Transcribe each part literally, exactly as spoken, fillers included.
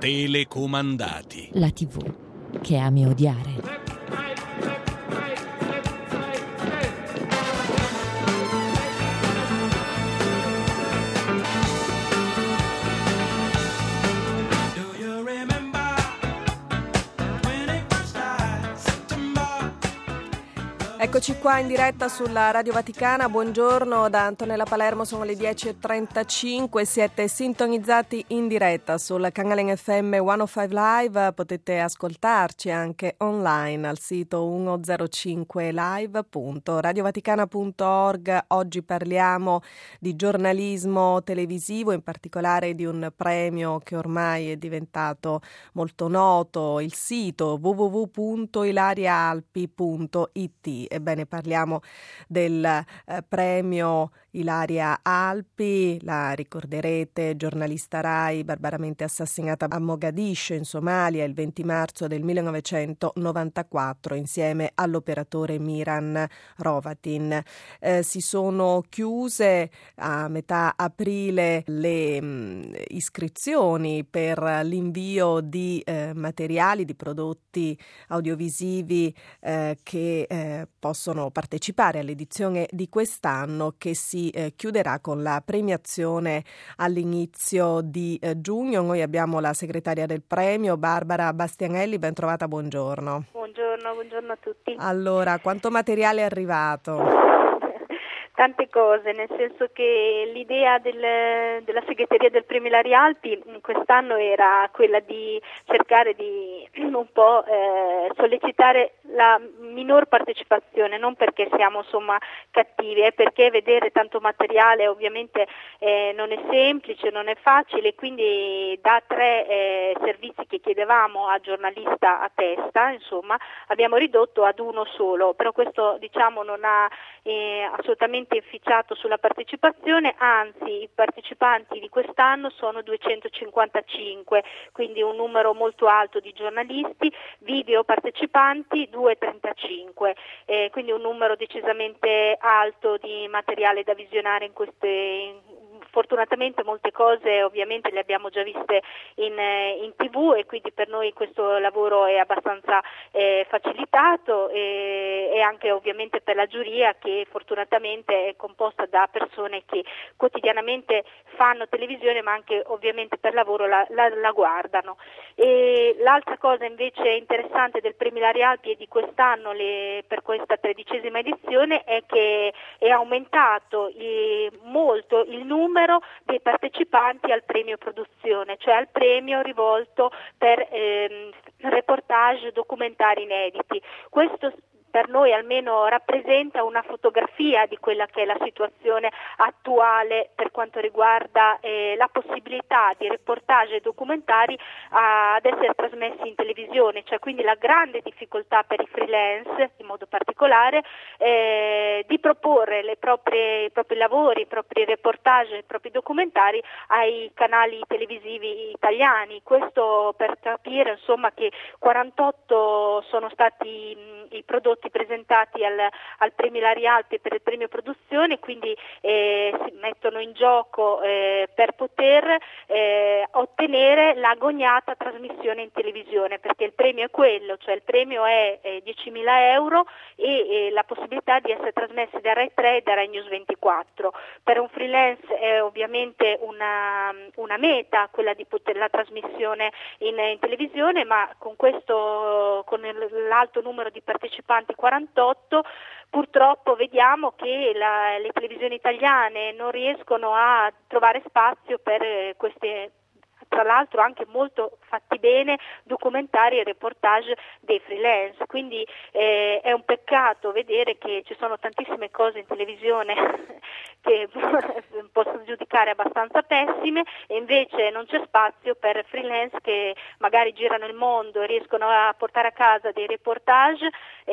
Telecomandati. La tivù che ami odiare. Eccoci qua in diretta sulla Radio Vaticana, buongiorno da Antonella Palermo, sono le dieci e trentacinque, siete sintonizzati in diretta sul canale in F M centocinque Live, potete ascoltarci anche online al sito centocinque live punto radiovaticana punto org. Oggi parliamo di giornalismo televisivo, in particolare di un premio che ormai è diventato molto noto, il sito w w w punto ilariaalpi punto i t. Ebbene, parliamo del eh, premio Ilaria Alpi, la ricorderete, giornalista Rai barbaramente assassinata a Mogadiscio in Somalia il venti marzo del millenovecentonovantaquattro insieme all'operatore Miran Hrovatin. Eh, si sono chiuse a metà aprile le mh, iscrizioni per l'invio di eh, materiali, di prodotti audiovisivi eh, che eh, possono partecipare all'edizione di quest'anno, che si eh, chiuderà con la premiazione all'inizio di eh, giugno. Noi abbiamo la segretaria del premio, Barbara Bastianelli, ben trovata, buongiorno. Buongiorno, buongiorno a tutti. Allora, quanto materiale è arrivato? Tante cose, nel senso che l'idea del, della segreteria del Premio Ilaria Alpi quest'anno era quella di cercare di un po' eh, sollecitare la minor partecipazione, non perché siamo insomma cattivi, è perché vedere tanto materiale ovviamente eh, non è semplice, non è facile, quindi da tre eh, servizi che chiedevamo a giornalista a testa, insomma, abbiamo ridotto ad uno solo, però questo diciamo non ha eh, assolutamente inficiato sulla partecipazione, anzi i partecipanti di quest'anno sono duecentocinquantacinque, quindi un numero molto alto di giornalisti, video partecipanti duecentotrentacinque, eh, quindi un numero decisamente alto di materiale da visionare in queste in, fortunatamente molte cose ovviamente le abbiamo già viste in, in tivù e quindi per noi questo lavoro è abbastanza eh, facilitato e, e anche ovviamente per la giuria, che fortunatamente è composta da persone che quotidianamente fanno televisione ma anche ovviamente per lavoro la, la, la guardano. E l'altra cosa invece interessante del Premio Ilaria Alpi e di quest'anno le, per questa tredicesima edizione è che è aumentato eh, molto il numero dei partecipanti al premio produzione, cioè al premio rivolto per ehm, reportage documentari inediti. Questo per noi almeno rappresenta una fotografia di quella che è la situazione attuale per quanto riguarda eh, la possibilità di reportage documentari a, ad essere trasmessi in televisione, cioè quindi la grande difficoltà per i freelance in modo particolare eh, di proporre le proprie, i propri lavori, i propri reportage, i propri documentari ai canali televisivi italiani. Questo per capire insomma che quarantotto sono stati mh, i prodotti presentati al, al Premio Ilaria Alpi per il premio produzione, quindi eh, si mettono in gioco eh, per poter eh, ottenere l'agognata trasmissione in televisione, perché il premio è quello, cioè il premio è eh, diecimila euro e eh, la possibilità di essere trasmessi da Rai tre e da Rai News ventiquattro. Per un freelance è ovviamente una, una meta quella di poter la trasmissione in, in televisione, ma con questo, con l'alto numero di partecipanti quarantotto, purtroppo vediamo che la, le televisioni italiane non riescono a trovare spazio per eh, queste, tra l'altro anche molto fatti bene, documentari e reportage dei freelance, quindi eh, è un peccato vedere che ci sono tantissime cose in televisione che posso giudicare abbastanza pessime e invece non c'è spazio per freelance che magari girano il mondo e riescono a portare a casa dei reportage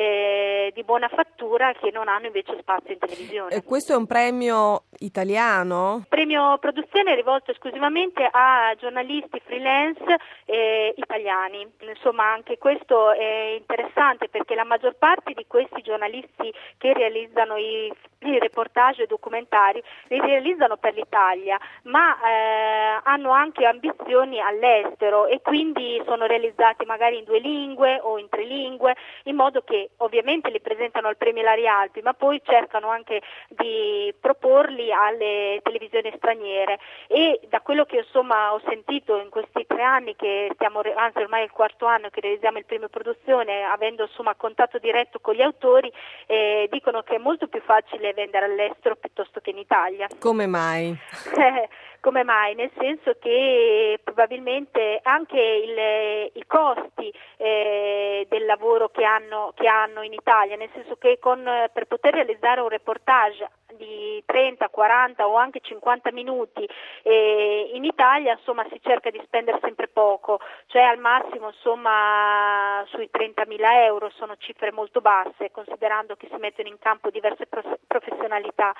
eh, di buona fattura che non hanno invece spazio in televisione. E questo è un premio italiano? Il premio produzione è rivolto esclusivamente a giornalisti freelance eh, italiani. Insomma, anche questo è interessante perché la maggior parte di questi giornalisti che realizzano i i reportage documentari li realizzano per l'Italia, ma eh, hanno anche ambizioni all'estero e quindi sono realizzati magari in due lingue o in tre lingue, in modo che ovviamente li presentano al Premio Ilaria Alpi, ma poi cercano anche di proporli alle televisioni straniere. E da quello che insomma ho sentito in questi tre anni che stiamo, anzi ormai è il quarto anno che realizziamo il premio produzione, avendo insomma contatto diretto con gli autori, eh, dicono che è molto più facile vendere all'estero piuttosto che in Italia. Come mai? Come mai? Nel senso che probabilmente anche il, i costi eh, del lavoro che hanno, che hanno in Italia, nel senso che con, per poter realizzare un reportage di trenta, quaranta o anche cinquanta minuti eh, in Italia insomma si cerca di spendere sempre poco, cioè al massimo insomma sui trentamila euro, sono cifre molto basse considerando che si mettono in campo diverse professionalità.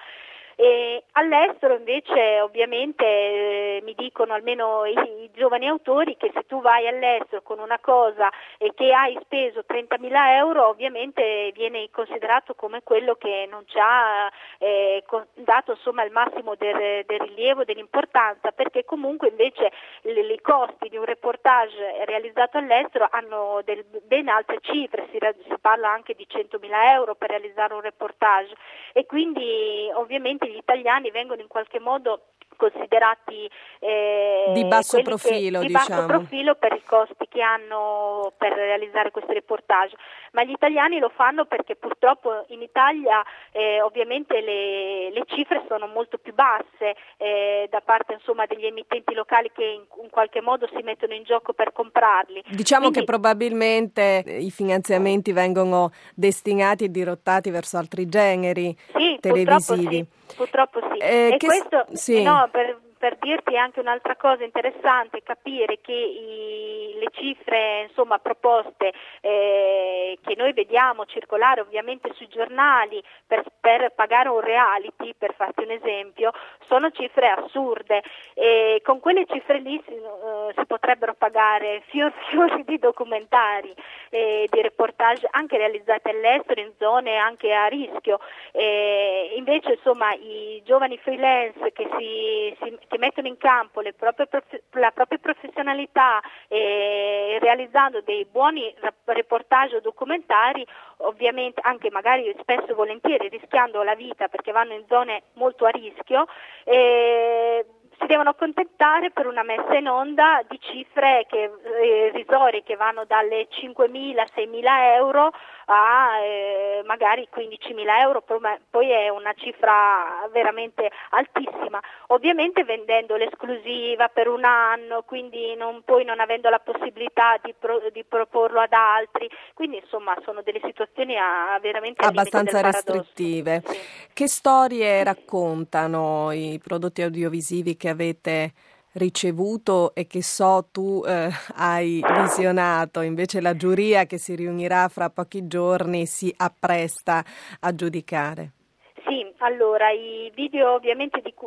E all'estero invece ovviamente eh, mi dicono almeno i, i giovani autori che se tu vai all'estero con una cosa e che hai speso trentamila euro ovviamente viene considerato come quello che non ci ha eh, dato insomma il massimo del, del rilievo, dell'importanza, perché comunque invece i costi di un reportage realizzato all'estero hanno del, ben altre cifre, si, si parla anche di centomila euro per realizzare un reportage e quindi ovviamente gli italiani vengono in qualche modo considerati eh, di basso profilo, che, di diciamo. basso profilo per i costi che hanno per realizzare questi reportage, ma gli italiani lo fanno perché purtroppo in Italia eh, ovviamente le, le cifre sono molto più basse eh, da parte insomma degli emittenti locali che in, in qualche modo si mettono in gioco per comprarli. Diciamo Quindi, che probabilmente i finanziamenti vengono destinati e dirottati verso altri generi sì, televisivi. Purtroppo sì, purtroppo sì. Eh, e che questo sì. no, per, per dirti anche un'altra cosa interessante, capire che i, le cifre insomma proposte eh, che noi vediamo circolare ovviamente sui giornali per, per pagare un reality, per farti un esempio, sono cifre assurde e con quelle cifre lì si, uh, si potrebbero pagare fior fiori di documentari e di reportage anche realizzati all'estero in zone anche a rischio. E invece insomma i giovani freelance che si, si che mettono in campo le proprie prof- la propria professionalità e realizzando dei buoni reportage o documentari, ovviamente anche magari spesso e volentieri rischiando la vita perché vanno in zone molto a rischio, eh, si devono accontentare per una messa in onda di cifre che, eh, risori che vanno dalle cinquemila, seimila euro a eh, magari quindicimila euro, poi è una cifra veramente altissima, ovviamente vendendo l'esclusiva per un anno, quindi non, poi non avendo la possibilità di, pro, di proporlo ad altri, quindi insomma sono delle situazioni a, veramente abbastanza restrittive. Sì. Che storie raccontano i prodotti audiovisivi che avete ricevuto e che so tu eh, hai visionato? Invece la giuria che si riunirà fra pochi giorni si appresta a giudicare. Sì, allora i video ovviamente di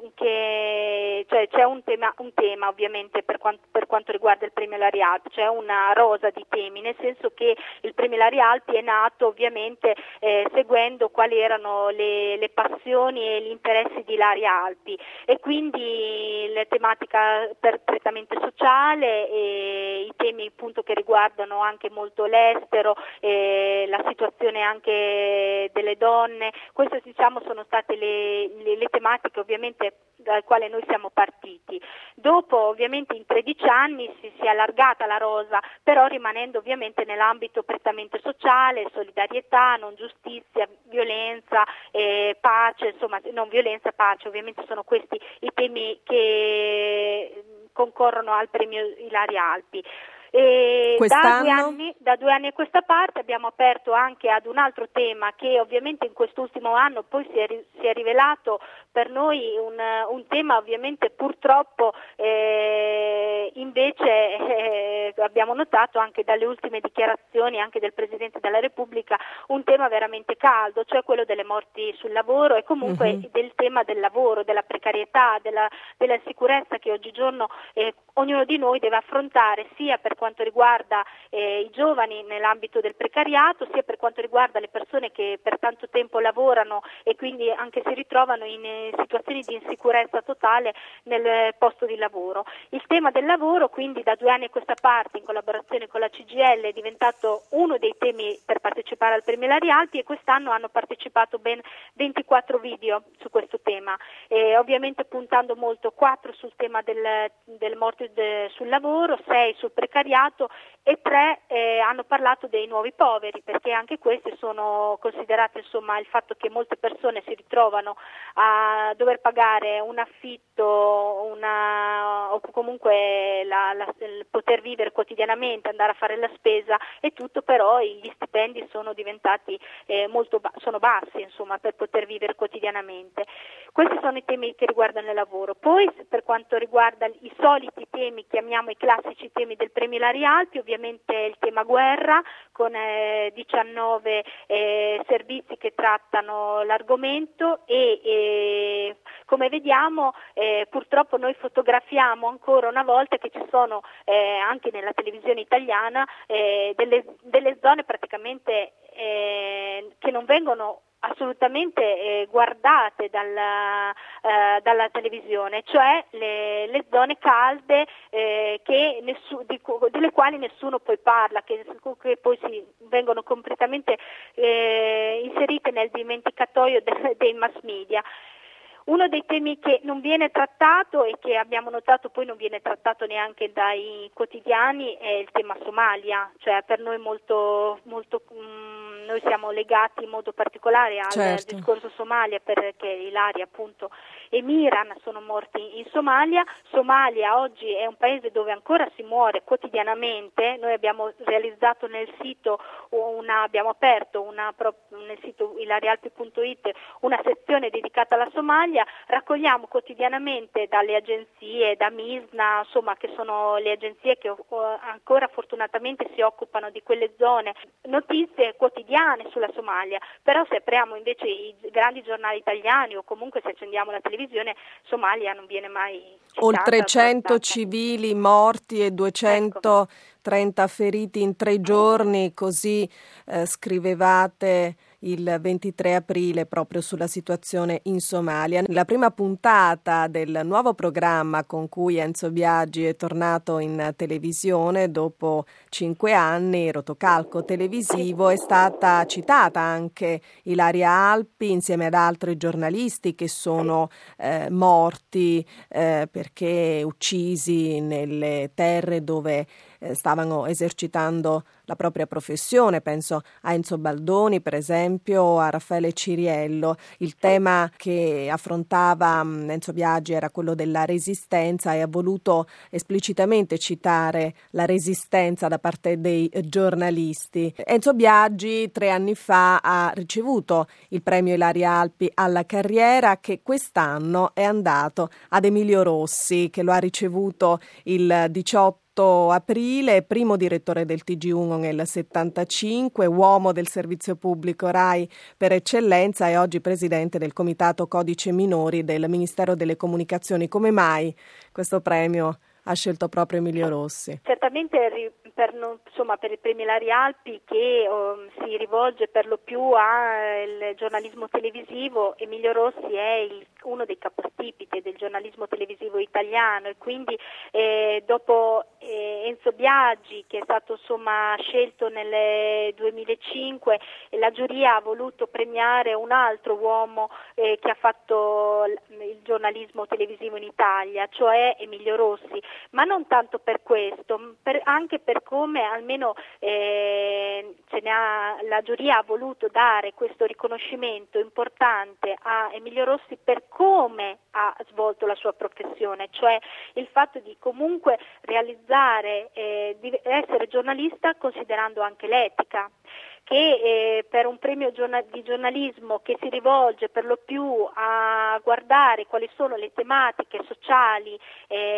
che cioè c'è un tema, un tema ovviamente per quanto, per quanto riguarda il premio Ilaria Alpi, c'è una rosa di temi, nel senso che il premio Ilaria Alpi è nato ovviamente eh, seguendo quali erano le, le passioni e gli interessi di Ilaria Alpi e quindi la tematica per, prettamente sociale e i temi appunto che riguardano anche molto l'estero, eh, la situazione anche delle donne, queste diciamo sono state le, le, le tematiche ovviamente dal quale noi siamo partiti. Dopo ovviamente in tredici anni si, si è allargata la rosa, però rimanendo ovviamente nell'ambito prettamente sociale, solidarietà, non giustizia, violenza, eh, pace, insomma non violenza, pace, ovviamente sono questi i temi che concorrono al premio Ilaria Alpi. E da, due anni, da due anni a questa parte abbiamo aperto anche ad un altro tema che ovviamente in quest'ultimo anno poi si è, si è rivelato per noi un, un tema ovviamente purtroppo eh, invece eh, abbiamo notato anche dalle ultime dichiarazioni anche del Presidente della Repubblica un tema veramente caldo, cioè quello delle morti sul lavoro e comunque uh-huh. del tema del lavoro, della precarietà, della, della sicurezza che oggigiorno eh, ognuno di noi deve affrontare, sia per quanto riguarda eh, i giovani nell'ambito del precariato, sia per quanto riguarda le persone che per tanto tempo lavorano e quindi anche si ritrovano in eh, situazioni di insicurezza totale nel posto di lavoro. Il tema del lavoro quindi da due anni a questa parte in collaborazione con la C G I L è diventato uno dei temi per partecipare al Premio Ilaria Alpi e quest'anno hanno partecipato ben ventiquattro video su questo tema, e ovviamente puntando molto quattro sul tema del, del morte de, sul lavoro, sei sul precariato e tre eh, hanno parlato dei nuovi poveri, perché anche questi sono considerati, insomma, il fatto che molte persone si ritrovano a dover pagare un affitto, una, o comunque la, la, il poter vivere quotidianamente, andare a fare la spesa e tutto, però gli stipendi sono diventati eh, molto ba- sono bassi, insomma, per poter vivere quotidianamente. Questi sono i temi che riguardano il lavoro. Poi per quanto riguarda i soliti temi, chiamiamo i classici temi del Premio Ilaria Alpi, ovviamente il tema guerra con eh, diciannove eh, servizi che trattano l'argomento e eh, come vediamo eh, purtroppo noi fotografiamo ancora una volta che ci sono eh, anche nella televisione italiana eh, delle, delle zone praticamente eh, che non vengono assolutamente eh, guardate dalla, eh, dalla televisione, cioè le, le zone calde eh, che nessu, di, delle quali nessuno poi parla, che, che poi si vengono completamente eh, inserite nel dimenticatoio de, dei mass media. Uno dei temi che non viene trattato e che abbiamo notato poi non viene trattato neanche dai quotidiani è il tema Somalia, cioè per noi molto, molto mh, noi siamo legati in modo particolare al certo. discorso Somalia perché Ilaria appunto e Miran sono morti in Somalia. Somalia oggi è un paese dove ancora si muore quotidianamente. Noi abbiamo realizzato nel sito una, abbiamo aperto una, nel sito ilarialpi punto it una sezione dedicata alla Somalia. Raccogliamo quotidianamente dalle agenzie, da MISNA, insomma, che sono le agenzie che ancora fortunatamente si occupano di quelle zone, notizie quotidiane sulla Somalia. Però se apriamo invece i grandi giornali italiani o comunque se accendiamo la televisione, Somalia non viene mai citata. Oltre cento civili morti e duecentotrenta ecco. feriti in tre giorni, così eh, scrivevate il ventitré aprile proprio sulla situazione in Somalia. La prima puntata del nuovo programma con cui Enzo Biagi è tornato in televisione dopo cinque anni, Rotocalco televisivo, è stata citata anche Ilaria Alpi insieme ad altri giornalisti che sono eh, morti eh, perché uccisi nelle terre dove eh, stavano esercitando la propria professione. Penso a Enzo Baldoni, per esempio, a Raffaele Ciriello. Il tema che affrontava um, Enzo Biagi era quello della resistenza e ha voluto esplicitamente citare la resistenza da parte dei giornalisti. Enzo Biagi tre anni fa ha ricevuto il premio Ilaria Alpi alla carriera, che quest'anno è andato ad Emilio Rossi, che lo ha ricevuto il diciotto aprile, primo direttore del T G uno nel settantacinque, uomo del servizio pubblico Rai per eccellenza e oggi presidente del Comitato Codice Minori del Ministero delle Comunicazioni. Come mai questo premio ha scelto proprio Emilio Rossi? Certamente per, insomma, per il premio Ilaria Alpi che um, si rivolge per lo più al giornalismo televisivo, Emilio Rossi è il, uno dei capostipiti del giornalismo televisivo italiano e quindi eh, dopo eh, Enzo Biagi, che è stato insomma scelto nel duemilacinque, la giuria ha voluto premiare un altro uomo eh, che ha fatto il giornalismo televisivo in Italia, cioè Emilio Rossi. Ma non tanto per questo, per, anche per come almeno eh, ce ne ha, la giuria ha voluto dare questo riconoscimento importante a Emilio Rossi per come ha svolto la sua professione, cioè il fatto di comunque realizzare, eh, di essere giornalista considerando anche l'etica, che eh, per un premio giorna- di giornalismo che si rivolge per lo più a guardare quali sono le tematiche sociali, eh,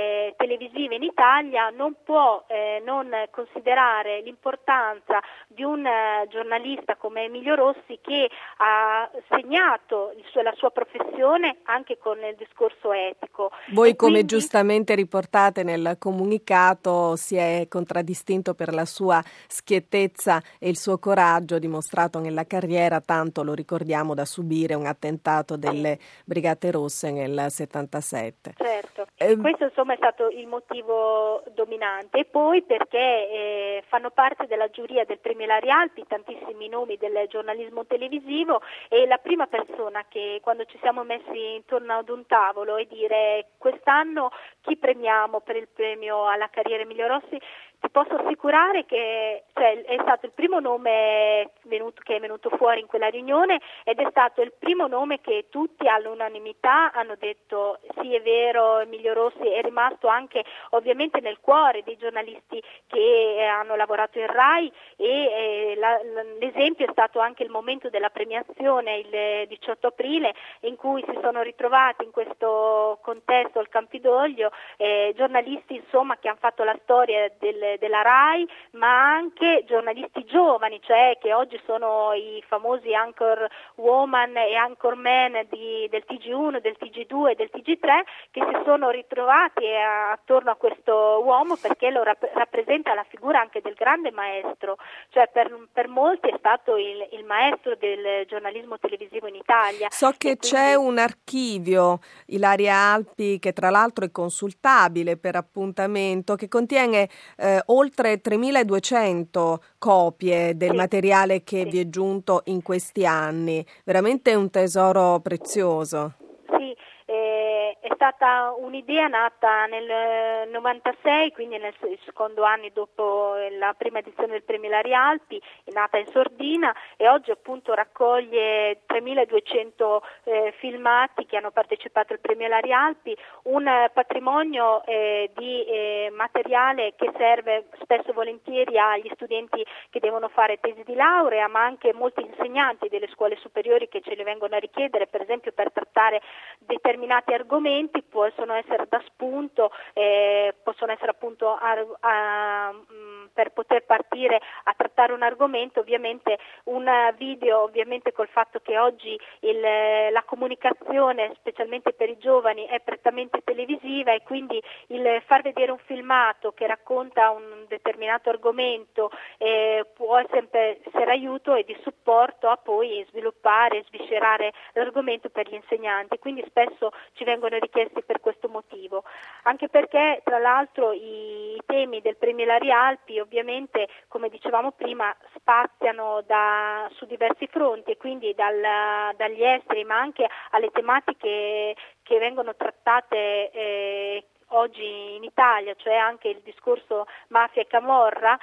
televisive in Italia non può eh, non considerare l'importanza di un uh, giornalista come Emilio Rossi, che ha segnato il suo, la sua professione anche con il discorso etico. Voi, e come quindi... giustamente riportate nel comunicato, si è contraddistinto per la sua schiettezza e il suo coraggio dimostrato nella carriera, tanto lo ricordiamo da subire un attentato delle Brigate Rosse nel settantasette. Certo, eh, questo insomma è stato il motivo dominante, e poi perché eh, fanno parte della giuria del premio Ilaria Alpi tantissimi nomi del giornalismo televisivo, e la prima persona che, quando ci siamo messi intorno ad un tavolo e dire quest'anno chi premiamo per il premio alla carriera Emilio Rossi, ti posso assicurare che cioè, è stato il primo nome venuto, che è venuto fuori in quella riunione, ed è stato il primo nome che tutti all'unanimità hanno detto sì, è vero, Emilio Rossi è rimasto anche ovviamente nel cuore dei giornalisti che hanno lavorato in Rai, e eh, la, l'esempio è stato anche il momento della premiazione il diciotto aprile, in cui si sono ritrovati in questo contesto al Campidoglio eh, giornalisti insomma che hanno fatto la storia del della Rai, ma anche giornalisti giovani, cioè che oggi sono i famosi anchor woman e anchor man di, del T G uno, del T G due e del T G tre, che si sono ritrovati a, attorno a questo uomo, perché lo rap- rappresenta la figura anche del grande maestro, cioè per, per molti è stato il, il maestro del giornalismo televisivo in Italia. So che quindi... c'è un archivio Ilaria Alpi, che tra l'altro è consultabile per appuntamento, che contiene eh, oltre tremiladuecento copie del sì, materiale che sì. vi è giunto in questi anni. Veramente un tesoro prezioso. Sì, eh, è stata un'idea nata nel novantasei, quindi nel secondo anno dopo la prima edizione del premio Ilaria Alpi, è nata in sordina, e oggi appunto raccoglie tremiladuecento eh, filmati che hanno partecipato al premio Ilaria Alpi, un eh, patrimonio eh, di eh, materiale che serve spesso e volentieri agli studenti che devono fare tesi di laurea, ma anche molti insegnanti delle scuole superiori che ce le vengono a richiedere, per esempio per trattare determinati argomenti, possono essere da spunto, eh, possono essere appunto a, a, mh, per poter partire a trattare un argomento. Ovviamente un video, ovviamente col fatto che oggi il, la comunicazione, specialmente per i giovani, è prettamente televisiva, e quindi il far vedere un filmato che racconta un determinato argomento eh, può sempre essere aiuto e di supporto a poi sviluppare e sviscerare l'argomento per gli insegnanti, quindi spesso ci vengono richiesti per questo motivo, anche perché tra l'altro i temi del premio Ilaria Alpi ovviamente, come dicevamo prima, spaziano da, su diversi fronti, e quindi dal, dagli esteri, ma anche alle tematiche che vengono trattate eh, oggi in Italia, cioè anche il discorso mafia e camorra,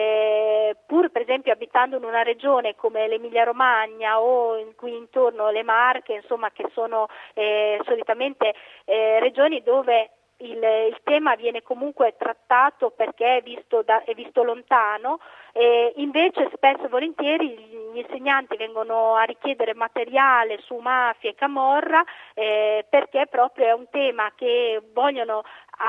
eh, pur per esempio abitando in una regione come l'Emilia Romagna o in cui intorno le Marche, insomma, che sono eh, solitamente eh, regioni dove Il, il tema viene comunque trattato perché è visto, da, è visto lontano, e invece spesso e volentieri gli insegnanti vengono a richiedere materiale su mafia e camorra eh, perché proprio è un tema che vogliono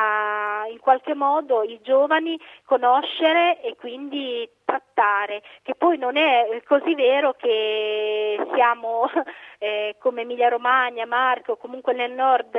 a, in qualche modo i giovani conoscere e quindi trattare, che poi non è così vero che siamo eh, come Emilia Romagna, Marche o comunque nel nord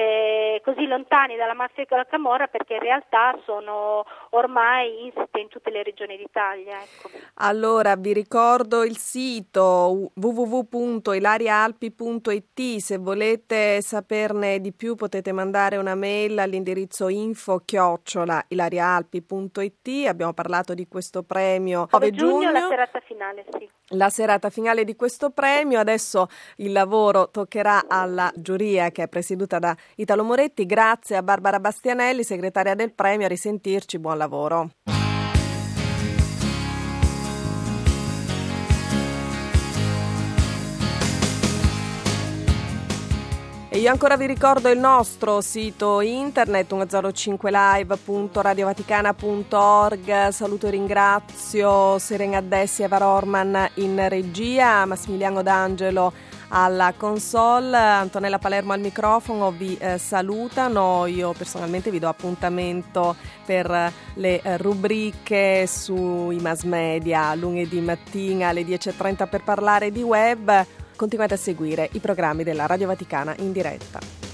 eh, così lontani dalla mafia e dalla camorra, perché in realtà sono ormai insite in tutte le regioni d'Italia. Ecco. Allora vi ricordo il sito w w w punto ilaria alpi punto i t, se volete saperne di più potete mandare una mail all'indirizzo info chiocciola ilariaalpi punto i t. Abbiamo parlato di questo premio nove giugno, la serata finale, sì. La serata finale di questo premio. Adesso il lavoro toccherà alla giuria che è presieduta da Italo Moretti. Grazie a Barbara Bastianelli, segretaria del premio. A risentirci, buon lavoro. E io ancora vi ricordo il nostro sito internet centocinque live punto radiovaticana punto org. Saluto e ringrazio Serena Addessi e Eva Rorman in regia, Massimiliano D'Angelo alla console, Antonella Palermo al microfono vi eh, salutano. Io personalmente vi do appuntamento per le eh, rubriche sui mass media lunedì mattina alle dieci e trenta per parlare di web. Continuate a seguire i programmi della Radio Vaticana in diretta.